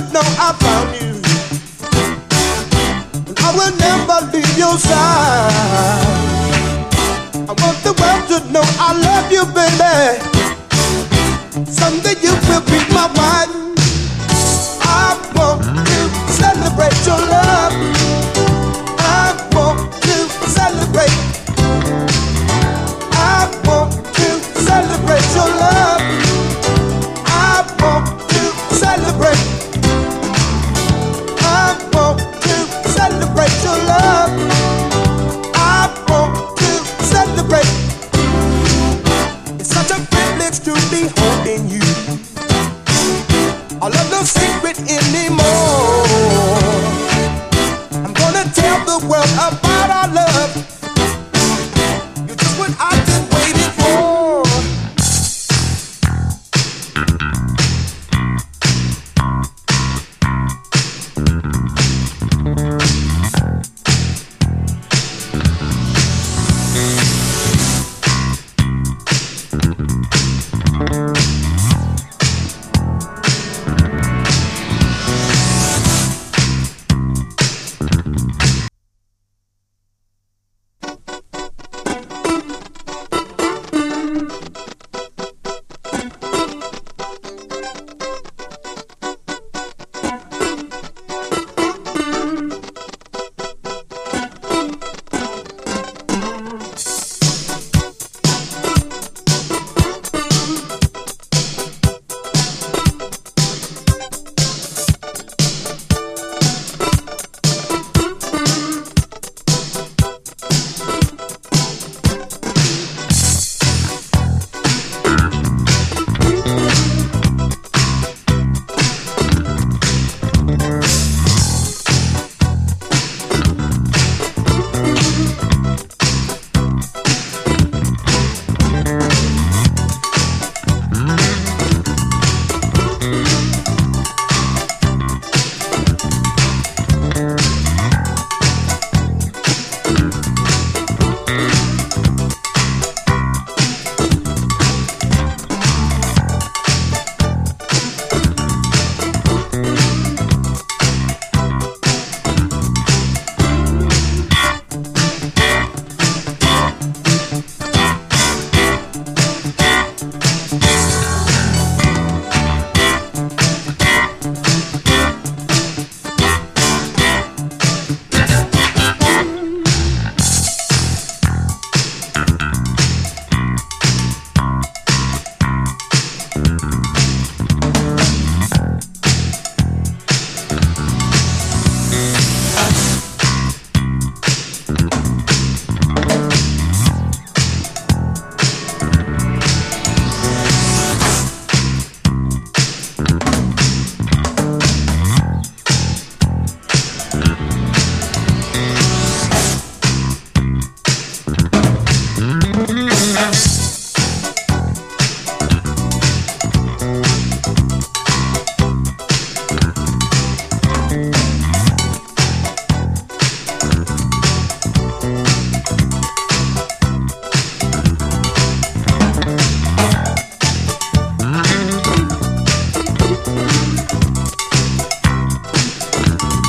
know I found you. And I will never leave your side. I want the world to know I love you, baby. Someday you will be my wife. I want to celebrate your love. I want to celebrate. I want to celebrate your love. I want to celebrate. I want to celebrate your love. I want to celebrate. It's such a privilege to be holding you. All of those